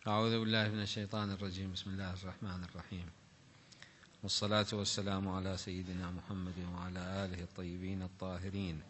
أعوذ بالله من الشيطان الرجيم. بسم الله الرحمن الرحيم، والصلاة والسلام على سيدنا محمد وعلى آله الطيبين الطاهرين.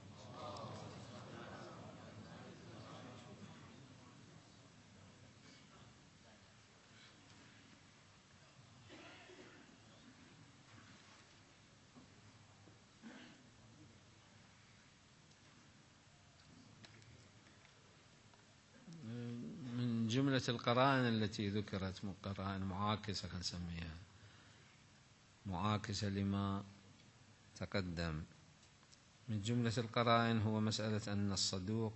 من جملة القرائن التي ذكرت قرائن معاكسة، خلينا نسميها معاكسة لما تقدم. من جملة القرائن هو مسألة أن الصدوق،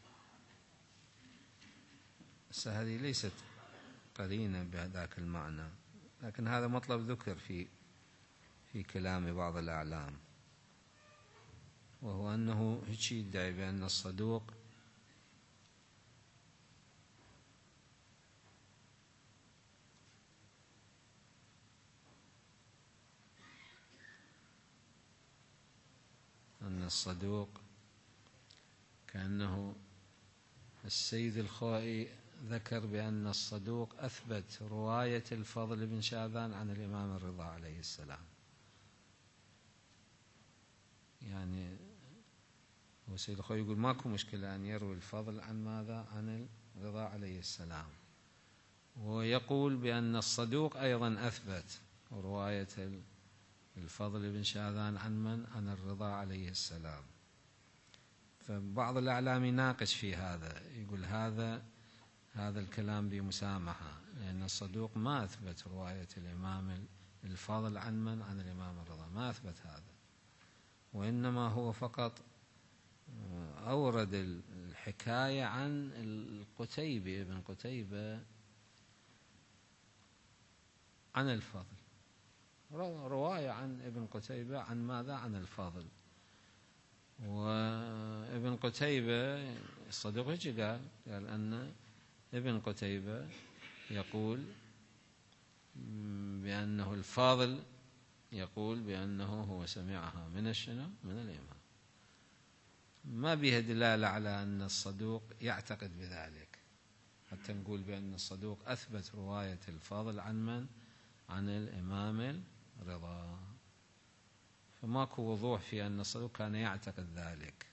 هذه ليست قرينة بهذاك المعنى، لكن هذا مطلب ذكر في كلام بعض الأعلام، وهو أنه هيك يدعي بأن الصدوق كأنه السيد الخوئي ذكر بأن الصدوق أثبت رواية الفضل بن شاذان عن الإمام الرضا عليه السلام. يعني هو السيد الخوئي يقول ماكو مشكلة أن يروي الفضل عن ماذا؟ عن الرضا عليه السلام، ويقول بأن الصدوق أيضا أثبت رواية الفضل بن شاذان عن من؟ عن الرضا عليه السلام. فبعض الأعلام يناقش في هذا، يقول هذا الكلام بمسامحة، لأن الصدوق ما أثبت رواية الإمام الفاضل عن من؟ عن الإمام الرضا، ما أثبت هذا، وإنما هو فقط أورد الحكاية عن القتيبي، ابن قتيبة، عن الفضل، رواية عن ابن قتيبة عن ماذا؟ عن الفضل. وابن قتيبة الصدوق قال أن ابن قتيبة يقول بأنه الفاضل يقول بأنه هو سمعها من الشنو؟ من الإمام. ما بها دلالة على أن الصدوق يعتقد بذلك، حتى نقول بأن الصدوق أثبت رواية الفاضل عن من؟ عن الإمام الرضا. فماكو وضوح في أن الصدوق كان يعتقد ذلك.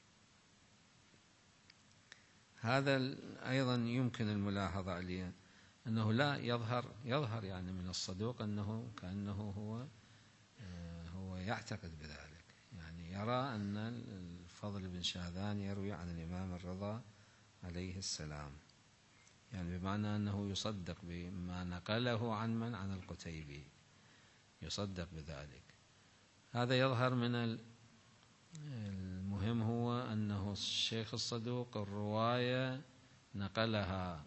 هذا أيضا يمكن الملاحظة عليه، أنه لا يظهر يعني من الصدوق أنه كأنه هو يعتقد بذلك، يعني يرى أن الفضل بن شاذان يروي عن الإمام الرضا عليه السلام، يعني بمعنى أنه يصدق بما نقله عن من؟ عن القتيبي، يصدق بذلك. هذا يظهر من المهم هو أنه الشيخ الصدوق الرواية نقلها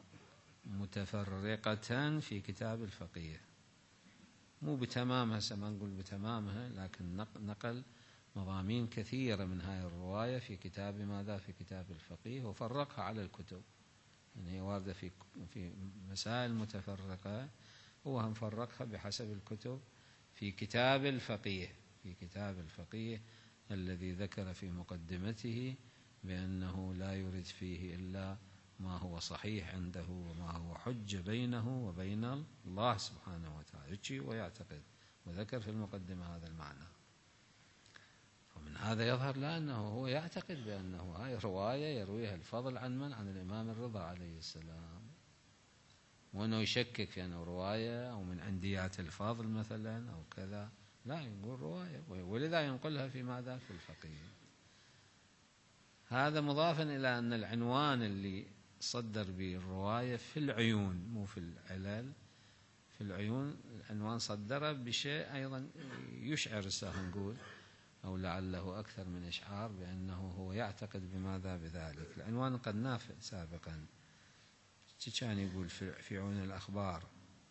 متفرقة في كتاب الفقيه، مو بتمامها، ما نقول بتمامها، لكن نقل مضامين كثيرة من هذه الرواية في كتاب ماذا؟ في كتاب الفقيه، وفرقها على الكتب، يعني هي واردة في مسائل متفرقة، هو هم فرقها بحسب الكتب في كتاب الفقيه، الذي ذكر في مقدمته بأنه لا يرد فيه إلا ما هو صحيح عنده وما هو حجة بينه وبين الله سبحانه وتعالى، ويعتقد، وذكر في المقدمة هذا المعنى. ومن هذا يظهر لأنه هو يعتقد بأنه هاي رواية يرويها الفضل عن من؟ عن الإمام الرضا عليه السلام، وأنه يشكك في أنه رواية أو من عنديات الفاضل مثلا أو كذا، لا، يقول رواية، ولذا ينقلها في ماذا؟ في الفقيه. هذا مضافا إلى أن العنوان اللي صدر به الرواية في العيون، مو في العلل، في العيون العنوان صدره بشيء أيضا يشعر نقول، أو لعله أكثر من إشعار، بأنه هو يعتقد بماذا؟ بذلك. العنوان قد نافع سابقا، كان يقول في عيون الأخبار: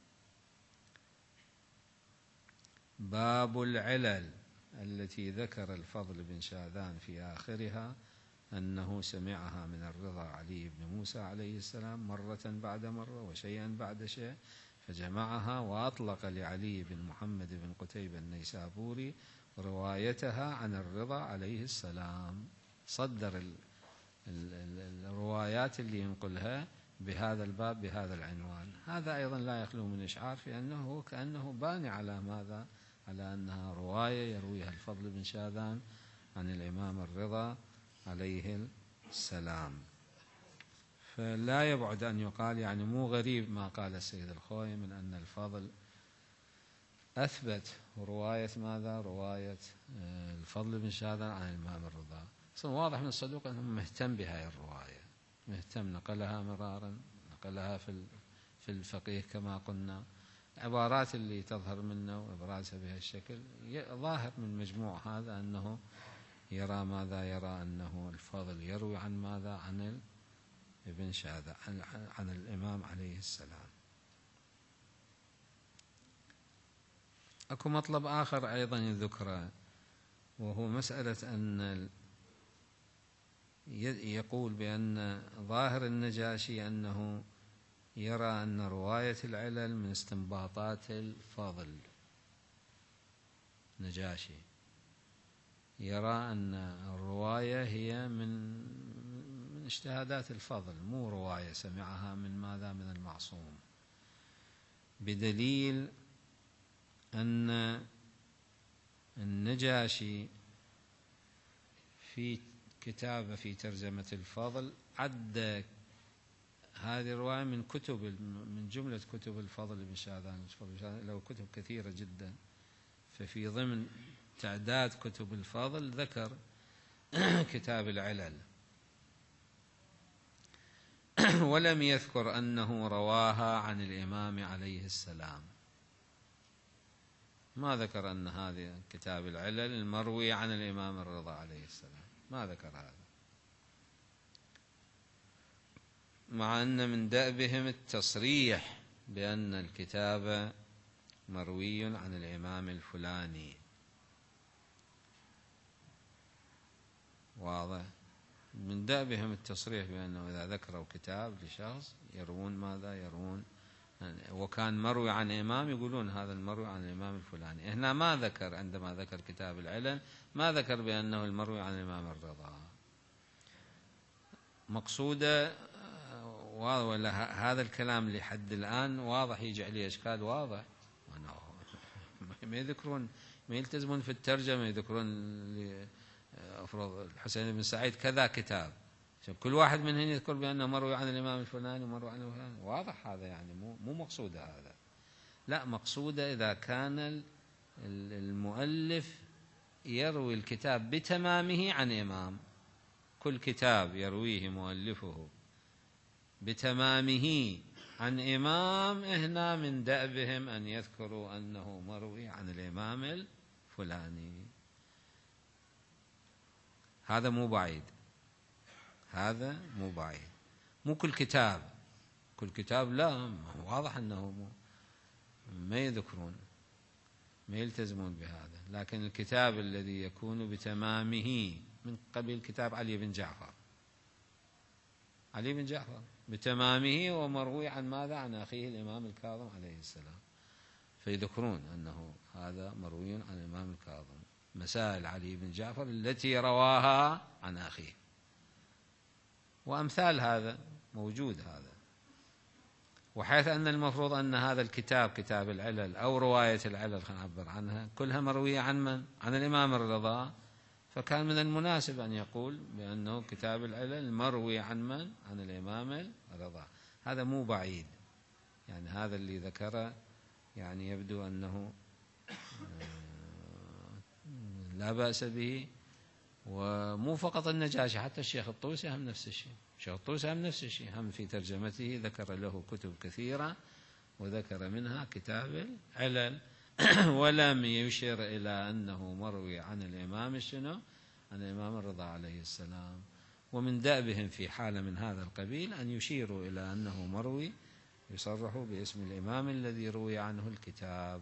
باب العلل التي ذكر الفضل بن شاذان في آخرها أنه سمعها من الرضا علي بن موسى عليه السلام مرة بعد مرة وشيئا بعد شيء، فجمعها وأطلق لعلي بن محمد بن قتيبة النيسابوري روايتها عن الرضا عليه السلام. صدر الروايات اللي ينقلها بهذا الباب بهذا العنوان. هذا أيضا لا يخلو من إشعار في أنه كأنه باني على ماذا؟ على أنها رواية يرويها الفضل بن شاذان عن الإمام الرضا عليه السلام. فلا يبعد أن يقال، يعني مو غريب ما قال السيد الخوئي من أن الفضل أثبت رواية ماذا؟ رواية الفضل بن شاذان عن الإمام الرضا. أصلا واضح من الصدوق أنه مهتم بهذه الرواية، مهتم، نقلها مرارا، نقلها في الفقيه كما قلنا. العبارات اللي تظهر منه وإبرازها بهالشكل ظاهر من مجموع هذا أنه يرى ماذا؟ يرى أنه الفضل يروي عن ماذا؟ عن ابن شاذان عن الإمام عليه السلام. أكو مطلب آخر أيضا يذكره، وهو مسألة أن يقول بأن ظاهر النجاشي أنه يرى أن رواية العلل من استنباطات الفضل. نجاشي يرى أن الرواية هي من اجتهادات الفضل، مو رواية سمعها من ماذا؟ من المعصوم، بدليل أن النجاشي في كتابه في ترجمة الفضل عد هذه الرواية من جملة كتب الفضل بن شاذان، له كتب كثيرة جدا، ففي ضمن تعداد كتب الفضل ذكر كتاب العلل، ولم يذكر أنه رواها عن الإمام عليه السلام. ما ذكر أن هذا كتاب العلل المروي عن الإمام الرضا عليه السلام، ما ذكر هذا، مع أن من دأبهم التصريح بأن الكتاب مروي عن الإمام الفلاني. واضح؟ من دأبهم التصريح بأنه إذا ذكروا كتاب لشخص يروون ماذا؟ يروون وكان مروي عن إمام، يقولون هذا المروي عن الإمام الفلاني. هنا ما ذكر، عندما ذكر كتاب العلل ما ذكر بأنه المروي عن الإمام الرضا. مقصوده ولا هذا الكلام لحد الآن واضح؟ يجي عليه إشكال واضح. ما يذكرون، ما يلتزمون في الترجمة يذكرون أفرض الحسين بن سعيد كذا كتاب، كل واحد منهم يذكر بأنه مروي عن الإمام الفلاني ومروي عن الفلاني. واضح هذا؟ يعني مو مقصود هذا. لا، مقصوده إذا كان المؤلف يروي الكتاب بتمامه عن إمام، كل كتاب يرويه مؤلفه بتمامه عن إمام، هنا من دأبهم أن يذكروا أنه مروي عن الإمام الفلاني. هذا مو بعيد، هذا مو بعيد. مو كل كتاب، كل كتاب لا، واضح أنه ما يذكرون، ما يلتزمون بهذا. لكن الكتاب الذي يكون بتمامه من قبيل كتاب علي بن جعفر، علي بن جعفر بتمامه ومروي عن ماذا؟ عن أخيه الإمام الكاظم عليه السلام، فيذكرون أنه هذا مروي عن الإمام الكاظم، مسائل علي بن جعفر التي رواها عن أخيه، وأمثال هذا موجود هذا. وحيث أن المفروض أن هذا الكتاب كتاب العلل أو رواية العلل خلينا نعبر عنها كلها مروية عن من؟ عن الإمام الرضا، فكان من المناسب أن يقول بأنه كتاب العلل مروي عن من؟ عن الإمام الرضا. هذا مو بعيد، يعني هذا اللي ذكره يعني يبدو أنه لا بأس به. ومو فقط النجاشي، حتى الشيخ الطوسي هم نفس الشيء، الشيخ الطوسي هم نفس الشيء، هم في ترجمته ذكر له كتب كثيرة وذكر منها كتاب العلل ولم يشر إلى أنه مروي عن الإمام شنو؟ عن الإمام الرضا عليه السلام. ومن دأبهم في حالة من هذا القبيل أن يشيروا إلى أنه مروي، يصرحوا باسم الإمام الذي روي عنه الكتاب.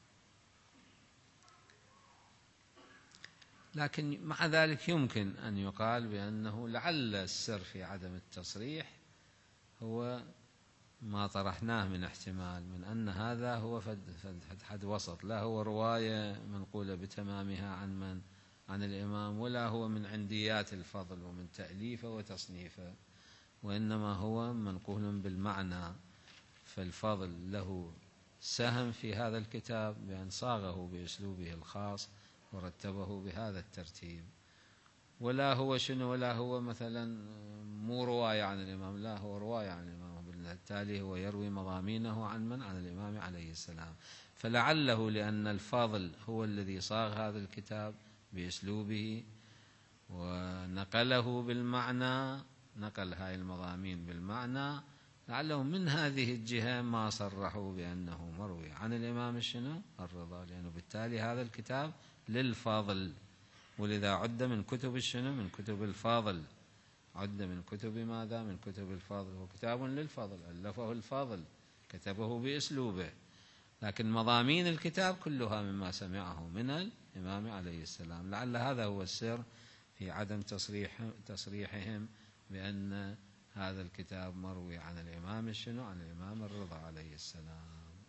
لكن مع ذلك يمكن أن يقال بأنه لعل السر في عدم التصريح هو ما طرحناه من احتمال، من أن هذا هو حد وسط، لا هو رواية منقولة بتمامها عن من؟ عن الإمام، ولا هو من عنديات الفضل ومن تأليفه وتصنيفه، وإنما هو منقول بالمعنى. فالفضل له سهم في هذا الكتاب بأن صاغه بأسلوبه الخاص ورتبه بهذا الترتيب. ولا هو شنو، ولا هو مثلا مو رواية عن الإمام، لا هو رواية عن الإمام، بالتالي هو يروي مضامينه عن من؟ عن الإمام عليه السلام. فلعله لأن الفاضل هو الذي صاغ هذا الكتاب بأسلوبه ونقله بالمعنى، نقل هاي المضامين بالمعنى، لعله من هذه الجهة ما صرحوا بأنه مروي عن الإمام شنو؟ الرضا، لأنه بالتالي هذا الكتاب للفاضل، ولذا عد من كتب شنو؟ من كتب الفاضل، عد من كتب ماذا؟ من كتب الفاضل، هو كتاب للفاضل ألفه الفاضل كتبه بأسلوبه، لكن مضامين الكتاب كلها مما سمعه من الإمام عليه السلام. لعل هذا هو السر في عدم تصريحهم بأن هذا الكتاب مروي عن الإمام شنو؟ عن الإمام الرضا عليه السلام.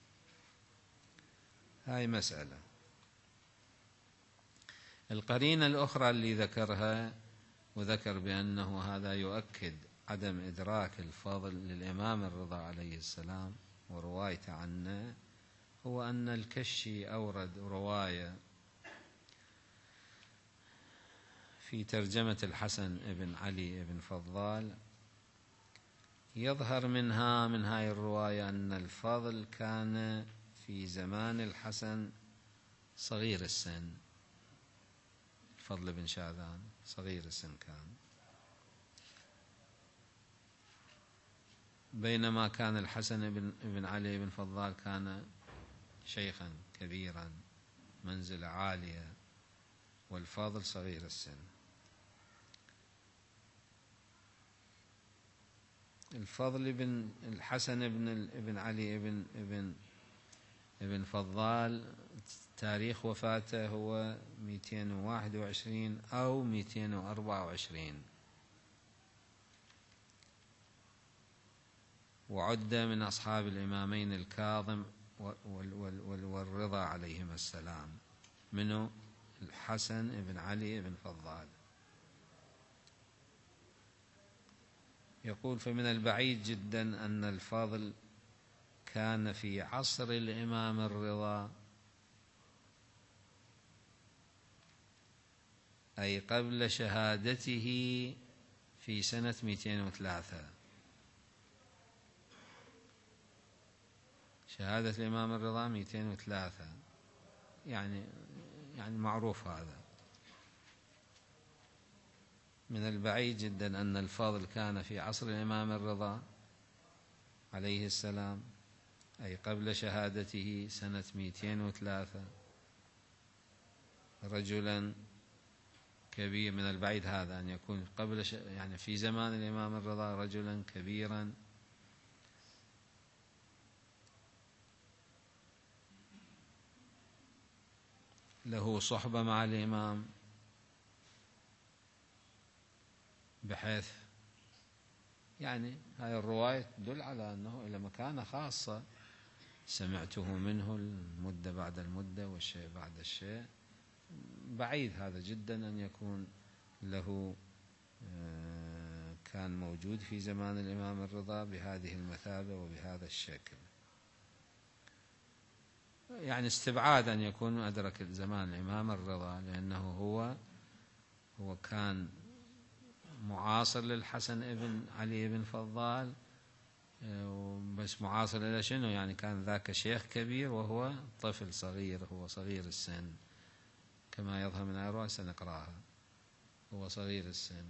هاي مسألة. القرينة الأخرى اللي ذكرها، وذكر بأنه هذا يؤكد عدم إدراك الفضل للإمام الرضا عليه السلام وروايته عنه، هو أن الكشي أورد رواية في ترجمة الحسن بن علي بن فضال، يظهر منها من هاي الرواية أن الفضل كان في زمان الحسن صغير السن، الفضل بن شاذان صغير السن كان، بينما كان الحسن بن علي بن فضال كان شيخا كبيرا منزلة عالية، والفاضل صغير السن. الفضل بن الحسن بن علي بن فضال تاريخ وفاته هو 221 أو 224، وعد من أصحاب الإمامين الكاظم والرضا عليهما السلام، منه الحسن بن علي بن فضال. يقول: فمن البعيد جدا أن الفاضل كان في عصر الإمام الرضا، أي قبل شهادته في سنة 203. شهادة الإمام الرضا 203، يعني معروف هذا. من البعيد جدا أن الفاضل كان في عصر الإمام الرضا عليه السلام، أي قبل شهادته سنة 203، رجلا كبير. من البعيد هذا أن يكون قبل يعني في زمان الإمام الرضا رجلا كبيرا له صحبة مع الإمام، بحيث يعني هاي الرواية تدل على أنه إلى مكانة خاصة، سمعته منه المدة بعد المدة والشيء بعد الشيء. بعيد هذا جدا أن يكون له كان موجود في زمان الإمام الرضا بهذه المثابة وبهذا الشكل، يعني استبعاد أن يكون أدرك زمان الإمام الرضا، لأنه هو كان معاصر للحسن بن علي بن فضال، بس معاصر إلى شنو؟ يعني كان ذاك شيخ كبير وهو طفل صغير، هو صغير السن كما يظهر من الرواية سنقرأها، هو صغير السن.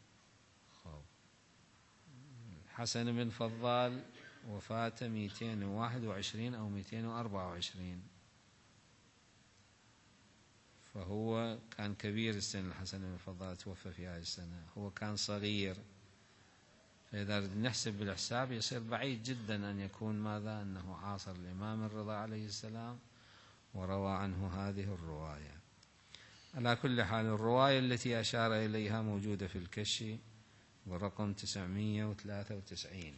الحسن بن فضال وفاته 221 أو 224، فهو كان كبير السن. الحسن بن فضال توفى في هذه السنة، هو كان صغير، فإذا نحسب بالحساب يصير بعيد جدا أن يكون ماذا؟ أنه عاصر الإمام الرضا عليه السلام وروى عنه هذه الرواية. على كل حال، الرواية التي أشار إليها موجودة في الكشي ورقم 993.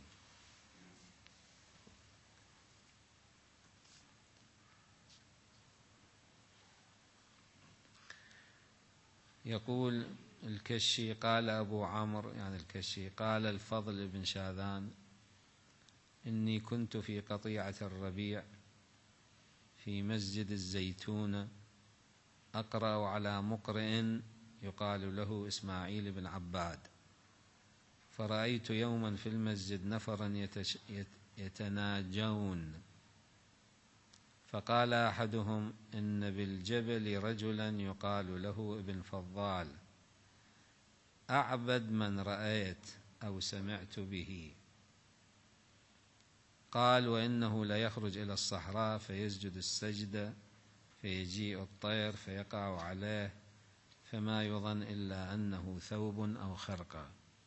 يقول: الكشي قال أبو عمرو يعني الكشي قال الفضل بن شاذان: إني كنت في قطيعة الربيع في مسجد الزيتون أقرأ على مقرئ يقال له إسماعيل بن عباد، فرأيت يوما في المسجد نفرا يتناجون، فقال أحدهم: إن بالجبل رجلا يقال له ابن فضال، أعبد من رأيت أو سمعت به. قال: وإنه ليخرج إلى الصحراء فيسجد السجدة، فيجيء الطير فيقع عليه، فما يظن إلا أنه ثوب أو خرقة،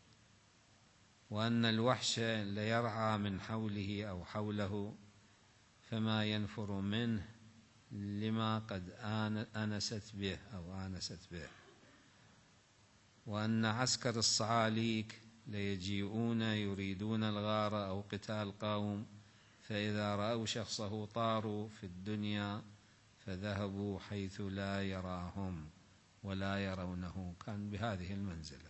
وأن الوحش ليرعى من حوله أو حوله، فما ينفر منه لما قد آنست به، وأن عسكر الصعاليك ليجيئون يريدون الغار أو قتال قوم، فإذا رأوا شخصه طاروا في الدنيا فذهبوا حيث لا يراهم ولا يرونه. كان بهذه المنزلة.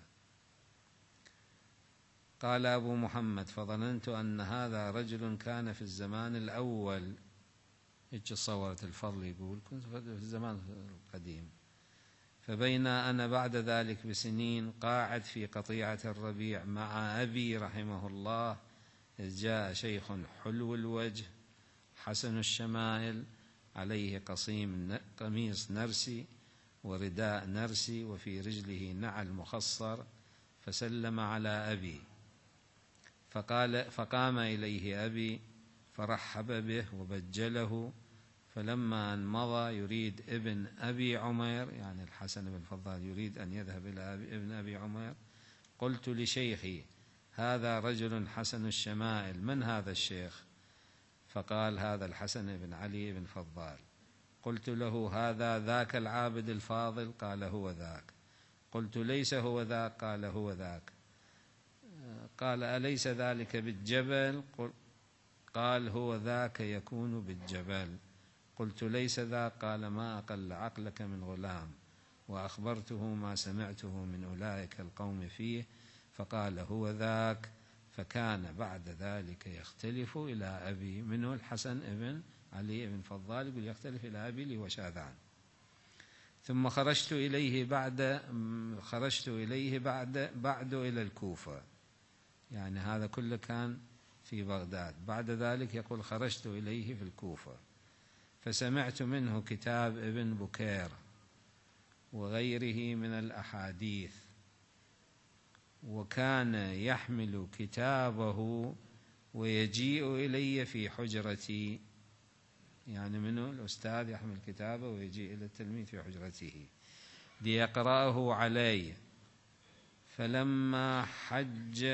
قال أبو محمد: فظننت أن هذا رجل كان في الزمان الأول. صورة الفضل يقول: كنت في الزمان القديم، فبين أنا بعد ذلك بسنين قاعد في قطيعة الربيع مع أبي رحمه الله، إذ جاء شيخ حلو الوجه حسن الشمائل، عليه قميص نرسي ورداء نرسي، وفي رجله نعل مخصر، فسلم على أبي، فقام إليه أبي فرحب به وبجله، فلما أن مضى يريد ابن أبي عمير يعني الحسن بن فضال يريد أن يذهب إلى ابن أبي عمير، قلت لشيخي: هذا رجل حسن الشمائل، من هذا الشيخ؟ فقال: هذا الحسن بن علي بن فضال. قلت له: هذا ذاك العابد الفاضل؟ قال: هو ذاك. قلت: ليس هو ذاك؟ قال: هو ذاك. قال: أليس ذلك بالجبل؟ قال: هو ذاك يكون بالجبل. قلت: ليس ذاك؟ قال: ما أقل عقلك من غلام. وأخبرته ما سمعته من أولئك القوم فيه، فقال: هو ذاك. فكان بعد ذلك يختلف إلى أبي، منه الحسن بن علي بن فضال يقول يختلف إلى أبي اللي هو شاذان. ثم خرجت إليه بعد إلى الكوفة، يعني هذا كله كان في بغداد. بعد ذلك يقول: خرجت إليه في الكوفة، فسمعت منه كتاب ابن بكير وغيره من الأحاديث، وكان يحمل كتابه ويجيء إلي في حجرتي، يعني منه الأستاذ يحمل كتابه ويجيء إلى التلميذ في حجرته ليقرأه علي. فلما حج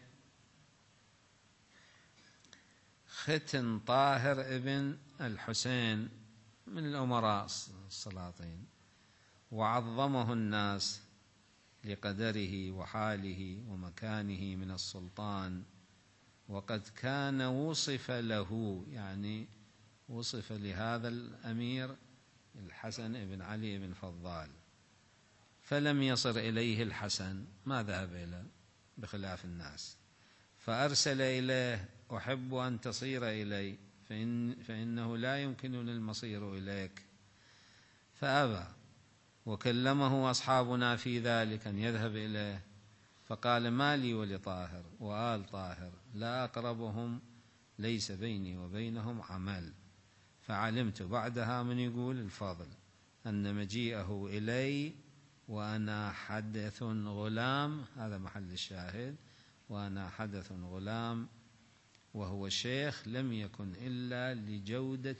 ختن طاهر ابن الحسين من الأمراء السلاطين، وعظمه الناس لقدره وحاله ومكانه من السلطان، وقد كان وصف له، يعني وصف لهذا الأمير الحسن بن علي بن فضال، فلم يصر إليه الحسن، ما ذهب إليه بخلاف الناس، فأرسل إليه: أحب أن تصير إلي، فإنه لا يمكنني المصير إليك، فأبى. وكلمه أصحابنا في ذلك أن يذهب إليه، فقال: ما لي ولطاهر وآل طاهر لا أقربهم، ليس بيني وبينهم عمل. فعلمت بعدها، من يقول الفضل، أن مجيئه إلي وأنا حدث غلام، هذا محل الشاهد، وأنا حدث غلام وهو شيخ، لم يكن إلا لجودة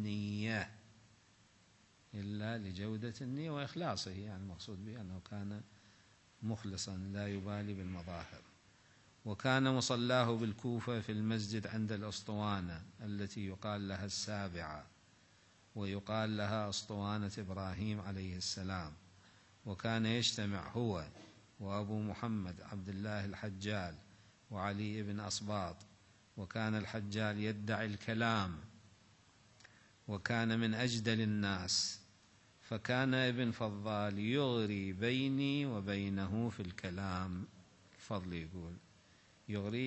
النية وإخلاصه، يعني المقصود به أنه كان مخلصا لا يبالي بالمظاهر. وكان مصلاه بالكوفة في المسجد عند الأسطوانة التي يقال لها السابعة، ويقال لها أسطوانة إبراهيم عليه السلام. وكان يجتمع هو وأبو محمد عبد الله الحجال وعلي بن أصباط، وكان الحجال يدعي الكلام، وكان من أجدل الناس، فكان ابن فضال يغري بيني وبينه في الكلام. الفضل يقول يغري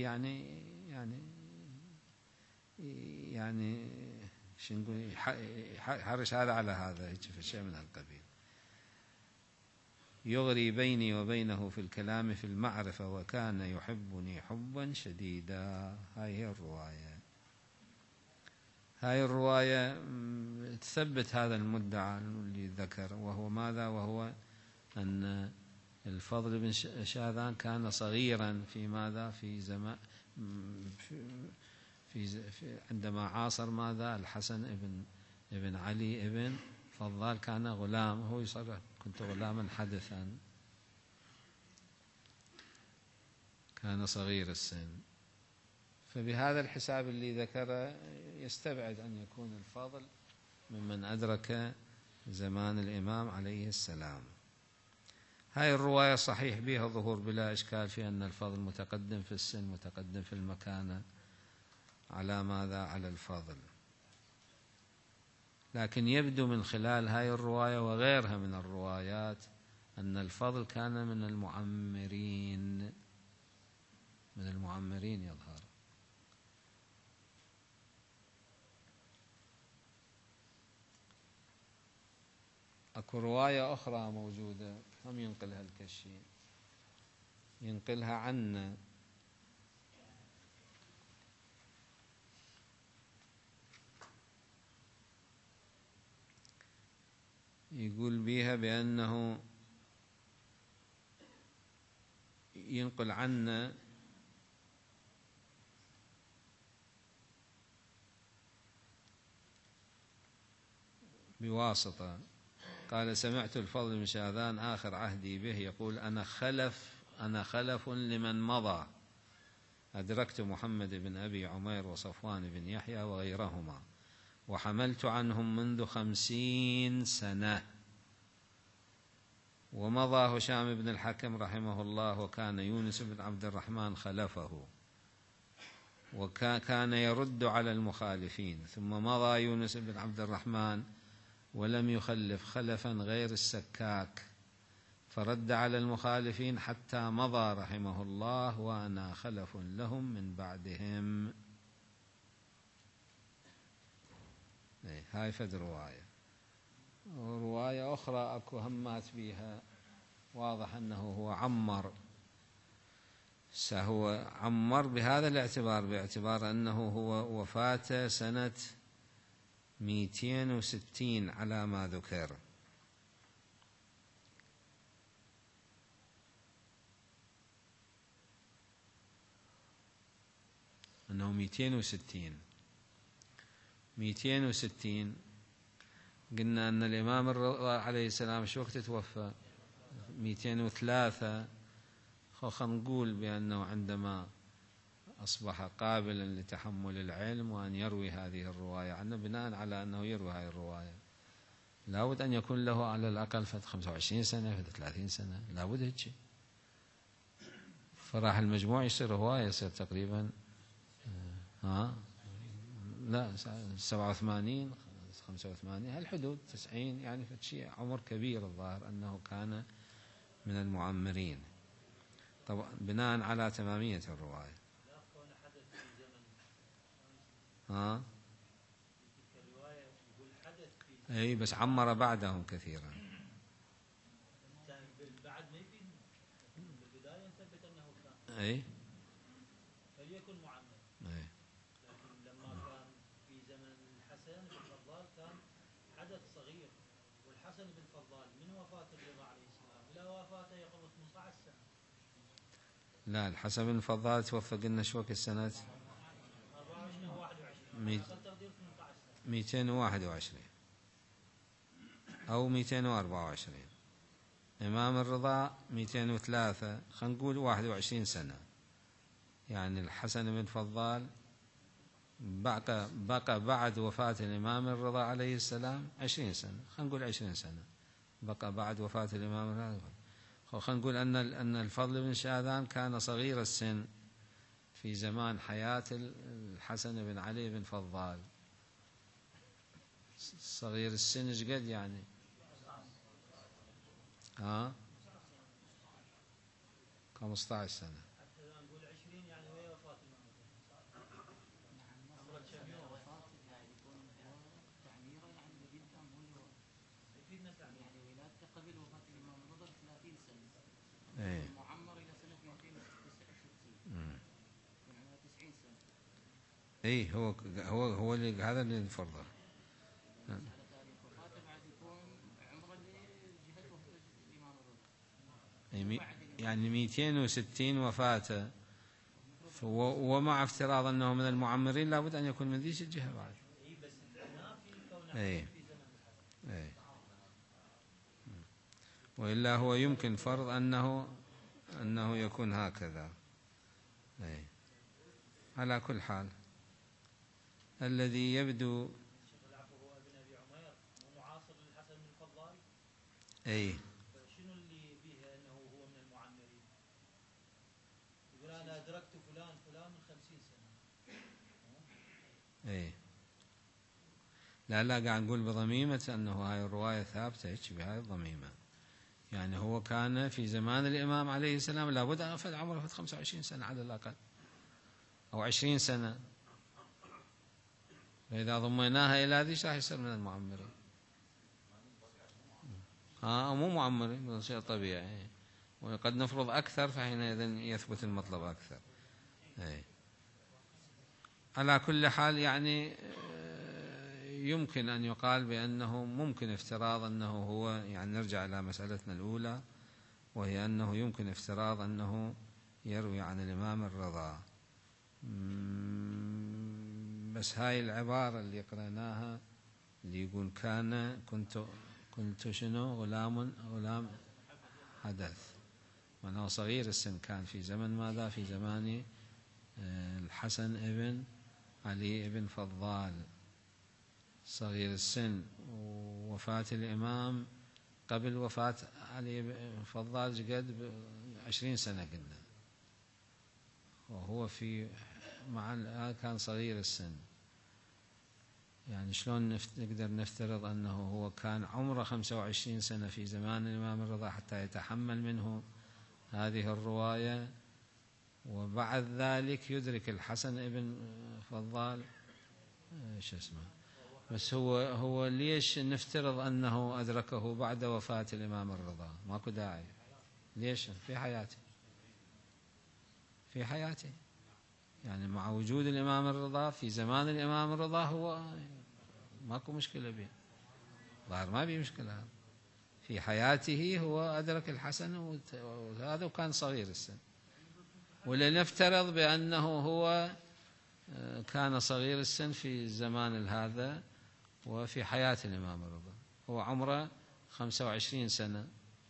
يعني شو نقول، يحرش هذا على هذا، هيك شيء من هالقبيل. يغري بيني وبينه في الكلام في المعرفة وكان يحبني حبا شديدا. هاي الرواية تثبت هذا المدعى اللي ذكر، وهو ماذا؟ وهو أن الفضل بن شاذان كان صغيرا في ماذا؟ في زمان عندما عاصر ماذا؟ الحسن ابن علي ابن فضال، كان غلام. هو يصرح كنت غلاما حدثا، كان صغير السن. فبهذا الحساب اللي ذكره يستبعد أن يكون الفضل ممن أدرك زمان الإمام عليه السلام. هاي الرواية صحيح بها ظهور بلا إشكال في أن الفضل متقدم في السن، متقدم في المكانة على ماذا؟ على الفضل. لكن يبدو من خلال هاي الرواية وغيرها من الروايات أن الفضل كان من المعمرين يظهر. أكو رواية أخرى موجودة هم ينقلها الكشي، ينقلها عنا يقول بها بأنه ينقل عنا بواسطة، قال: سمعت الفضل بن شاذان آخر عهدي به يقول: أنا خلف لمن مضى، أدركت محمد بن أبي عمير وصفوان بن يحيى وغيرهما، وحملت عنهم منذ 50 سنة. ومضى هشام بن الحكم رحمه الله، وكان يونس بن عبد الرحمن خلفه، وكان يرد على المخالفين. ثم مضى يونس بن عبد الرحمن ولم يخلف خلفا غير السكاك، فرد على المخالفين حتى مضى رحمه الله، وأنا خلف لهم من بعدهم. هاي فد رواية. ورواية أخرى أكو همات بها واضح أنه هو عمر بهذا الاعتبار، باعتبار أنه هو وفاته سنة 260 على ما ذكر. أنه 260. قلنا أن الإمام الرضا عليه السلام شو وقت توفى؟ 203. خلينا نقول بأنه عندما أصبح قابلا لتحمل العلم وأن يروي هذه الرواية عنه، بناء على أنه يروي هذه الرواية لابد أن يكون له على الأقل 25 سنة 30 سنة، لابد هيك. فراح المجموع يصير هواية، يصير تقريبا لا 87 85 هالحدود، 90 يعني شيء عمر كبير. الظاهر أنه كان من المعمرين طبعا بناء على تمامية الرواية. أي بس عمر بعدهم كثيرا. بعد ما يفيد بالبداية نثبت أنه كان أي فليكن معمر. أي لكن لما كان في زمن الحسن بن فضال كان حدث صغير، والحسن بن فضال من وفاة الرضا عليه السلام إلى وفاته يقرب 15 سنة. لا، الحسن بن فضال توفى قلنا شو وقت السنة 24 أو 21 تقدير 18 سنة، 221 أو 224. إمام الرضا 203، خلينا نقول 21 سنة. يعني الحسن بن فضال بقى بعد وفاة الإمام الرضا عليه السلام 20 سنة، خلينا نقول 20 سنة بقى بعد وفاة الإمام الرضا. خلينا نقول أن الفضل بن شاذان كان صغير السن في زمان حياة الحسن بن علي بن فضال. صغير السن ايش قد يعني؟ ها 15 سنة. حتى لو نقول 20 يعني وهي وفاة الإمام عمرت كم يوم؟ يفيدنا تعمير. يعني ولادته قبل وفاة الإمام الرضا ب 30 سنة. إيه. معمر إلى سنة 269. يعني 90 سنة. اي هو اللي هذا اللي نفرضه. على تاريخ وفاته بعد يكون عمره لجهة وفاة الإمام الرضا. يعني 260 وفاته، ومع افتراض أنه من المعمرين لابد أن يكون من ذيك الجهة بعد. اي بس ما في كونه في زمن الحسن. اي وإلا هو يمكن فرض أنه يكون هكذا. اي على كل حال الذي يبدو هو ابن ابي عمير ومعاصر للحسن بن الفضال. اي شنو اللي به انه هو من المعمرين؟ يقول انا ادركت فلان من 50 سنه. اي لا قاعد نقول بضميمة أنه هاي الرواية ثابتة هيك بهاي الضميمة. يعني هو كان في زمان الإمام عليه السلام لابد أن يفد عمره 25 سنة على الأقل أو 20 سنة، فإذا ضميناها إلى هذه راح يصير من المعمرين. مو معمرين، شيء طبيعي. وقد نفرض أكثر فحينئذ يثبت المطلب أكثر. على كل حال يعني يمكن أن يقال بأنه ممكن افتراض أنه هو، يعني نرجع إلى مسألتنا الأولى وهي أنه يمكن افتراض أنه يروي عن الإمام الرضا. بس هاي العبارة اللي قرأناها اللي يقول كنت شنو غلام حدث، وأنه صغير السن، كان في زمن ماذا؟ في زمان الحسن ابن علي ابن فضال صغير السن، ووفاة الإمام قبل وفاة علي بن فضال قد 20 سنة قلنا، وهو كان صغير السن. يعني شلون نقدر نفترض أنه هو كان عمره 25 سنة في زمان الإمام الرضا حتى يتحمل منه هذه الرواية، وبعد ذلك يدرك الحسن ابن فضال بس هو ليش نفترض أنه أدركه بعد وفاة الإمام الرضا؟ ماكو داعي. ليش؟ في حياته يعني مع وجود الإمام الرضا في زمان الإمام الرضا هو ماكو مشكلة به، ظاهر ما بيه مشكلة. في حياته هو أدرك الحسن وهذا وكان صغير السن، ولنفترض بأنه هو كان صغير السن في الزمان هذا وفي حياة الإمام الرضا، هو عمره 25 سنة،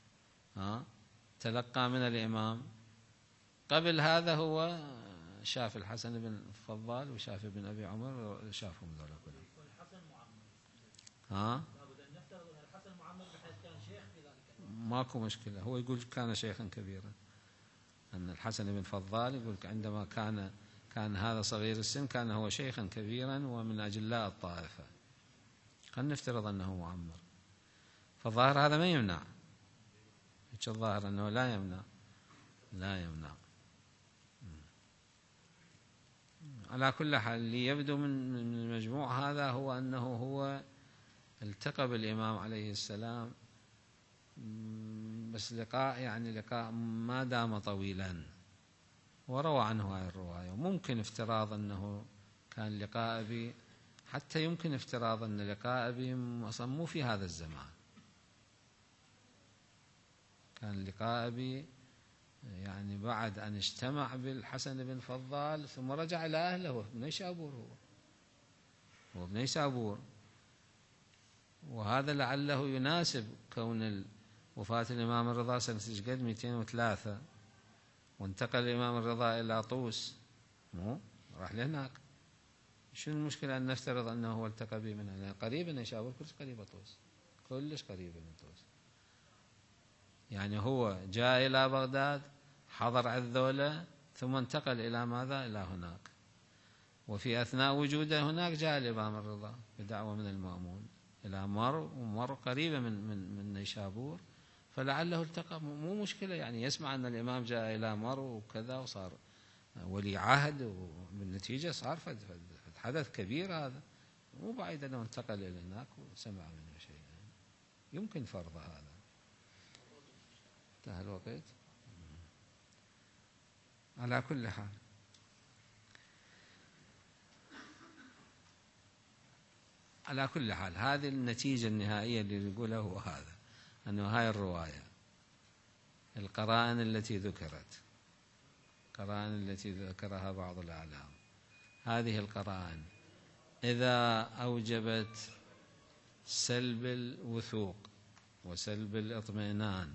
تلقى من الإمام. قبل هذا هو شاف الحسن بن فضال وشاف ابن أبي عمر، شافهم ذولا كلهم. الحسن معمر. لابد أن نفترض أن الحسن معمر بحيث كان شيخ في ذلك. ماكو مشكلة. هو يقول كان شيخا كبيرا، أن الحسن بن فضال يقول عندما كان هذا صغير السن كان هو شيخا كبيرا ومن أجلاء الطائفة. خلينا نفترض أنه معمر، فالظاهر هذا ما يمنع. الظاهر أنه لا يمنع. على كل حال اللي يبدو من المجموع هذا هو أنه هو التقى بالإمام عليه السلام، بس لقاء ما دام طويلا، وروى عنه هذه الرواية. وممكن افتراض أنه كان لقاء أبي، حتى يمكن افتراض أن لقاء أبي أصلا مو في هذا الزمان، كان لقاء أبي يعني بعد أن اجتمع بالحسن بن فضال ثم رجع إلى أهله. هو ابن نيسابور، وهذا لعله يناسب كون وفاة الإمام الرضا سنة قد 203، وانتقل الإمام الرضا إلى طوس، راح لهناك. شنو المشكلة أن نفترض أنه هو التقى به من هنا؟ قريب من نيسابور، كلش قريب من طوس. يعني هو جاء إلى بغداد، حضر عذولة، ثم انتقل إلى ماذا؟ إلى هناك. وفي أثناء وجوده هناك جاء الإمام الرضا بدعوة من المأمون إلى مر قريبة من نيسابور، فلعله التقى، مو مشكلة يعني، يسمع أن الإمام جاء إلى مرو وكذا وصار ولي عهد، وبالنتيجة صار حدث كبير، هذا مو بعيد أنه انتقل إلى هناك وسمع منه شيء، يمكن فرض هذا. انتهى الوقت. على كل حال على كل حال هذه النتيجة النهائية اللي نقولها هو هذا، أنه هاي الرواية القرائن التي ذكرت، القرائن التي ذكرها بعض الأعلام، هذه القرائن إذا أوجبت سلب الوثوق وسلب الاطمئنان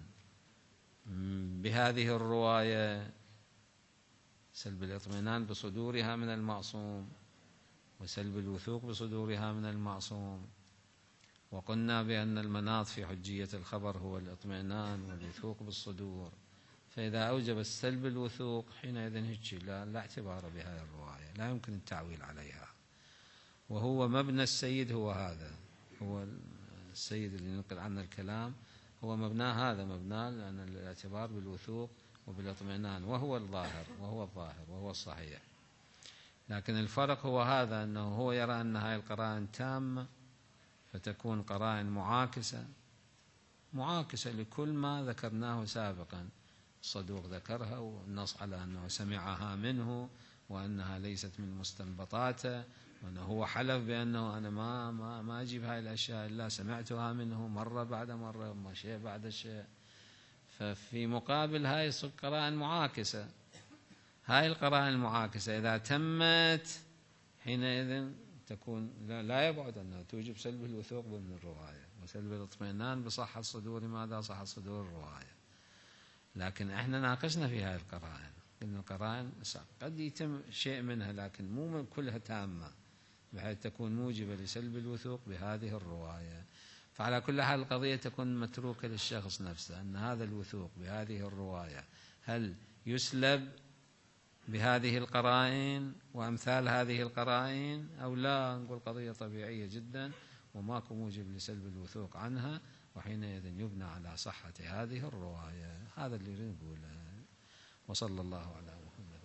بهذه الرواية، سلب الاطمئنان بصدورها من المعصوم وسلب الوثوق بصدورها من المعصوم، وقلنا بأن المناط في حجية الخبر هو الاطمئنان والوثوق بالصدور، فإذا أوجب السلب الوثوق حينئذ هيك لا اعتبار بهذه الرواية، لا يمكن التعويل عليها. وهو مبنى السيد هو هذا، هو السيد اللي ننقل عنه الكلام هو مبناه هذا، مبناه لأن الاعتبار بالوثوق وبالاطمئنان، وهو الظاهر وهو الصحيح. لكن الفرق هو هذا، أنه هو يرى أن هذه القرائن تامة، فتكون قرائن معاكسة لكل ما ذكرناه سابقا. الصدوق ذكرها والنص على أنه سمعها منه وأنها ليست من مستنبطاته، وأنه هو حلف بأنه أنا ما أجيب هاي الأشياء إلا سمعتها منه مرة بعد مرة شيء بعد شيء. ففي مقابل هاي القرائن معاكسة، هاي القرائن المعاكسة إذا تمت حينئذ تكون لا يبعد أنها توجب سلب الوثوق ضمن الرواية وسلب الاطمئنان بصحة صدور ماذا؟ صحة صدور الرواية. لكن احنا ناقشنا في هذه القرائن، قلنا القرائن قد يتم شيء منها لكن مو من كلها تامة بحيث تكون موجبة لسلب الوثوق بهذه الرواية. فعلى كل حال القضية تكون متروكة للشخص نفسه، أن هذا الوثوق بهذه الرواية هل يسلب بهذه القرائن وأمثال هذه القرائن أو لا. نقول قضية طبيعية جدا وماكو موجب لسلب الوثوق عنها، وحينئذ يبنى على صحة هذه الرواية. هذا اللي نقوله. وصلى الله على محمد.